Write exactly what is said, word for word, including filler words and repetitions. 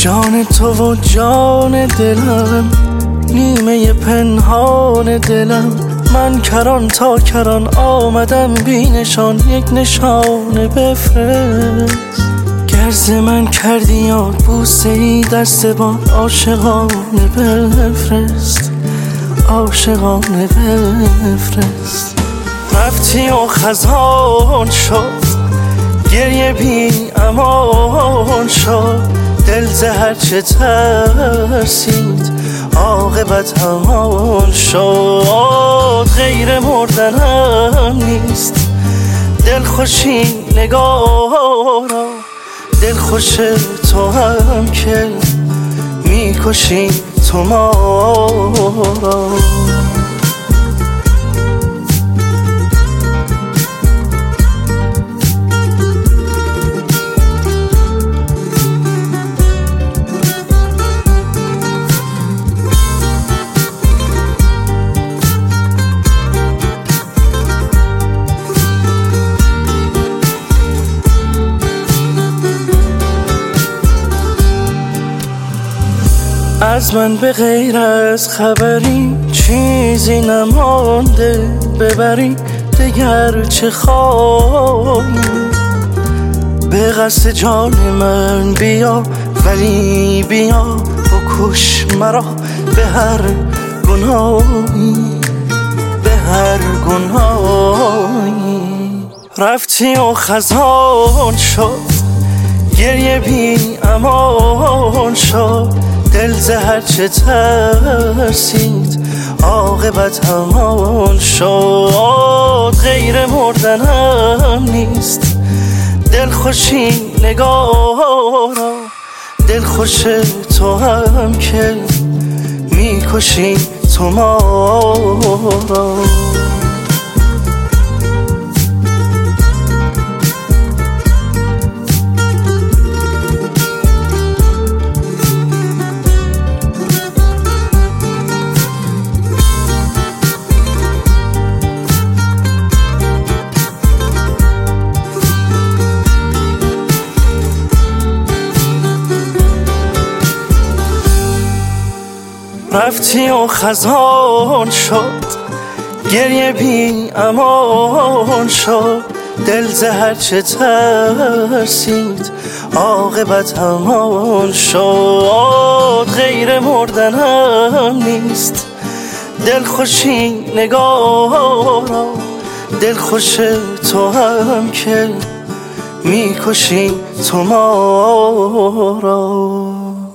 جان تو و جان دلم، نیمه پنهان دلم. من کران تا کران آمدم بی نشان، یک نشانه بفرست. گرز من کردی یاد بوسه ای دست باد، عاشقانه بفرست، عاشقانه بفرست. رفتی و خزان شد، گریه بی امان شد. دل زهر چه ترسید، عاقبت همان شد. غیر مردنم نیست، دل خوشی نگارا. دل خوش تو هم که میکشی تو ما را. از من به غیر از خبری چیزی نمانده، ببری دگر چه خواهی. به قصد جان من بیا، ولی بیا بکش مرا به هر گناهی، به هر گناهی. رفتی و خزان شد، گریه بی امان شد. دل زهر چه ترسید، عاقبت همان شد. غیر مردنم نیست، دل خوشی نگارا. دل خوش تو هم که میکشی تو ما را. رفتی و خزان شد، گریه بی امان شد. دل زهر چه ترسید، عاقبت همان شد. غیر مردنم نیست، دل خوشی نگارا. دل خوش تو هم که میکشی تو ما را.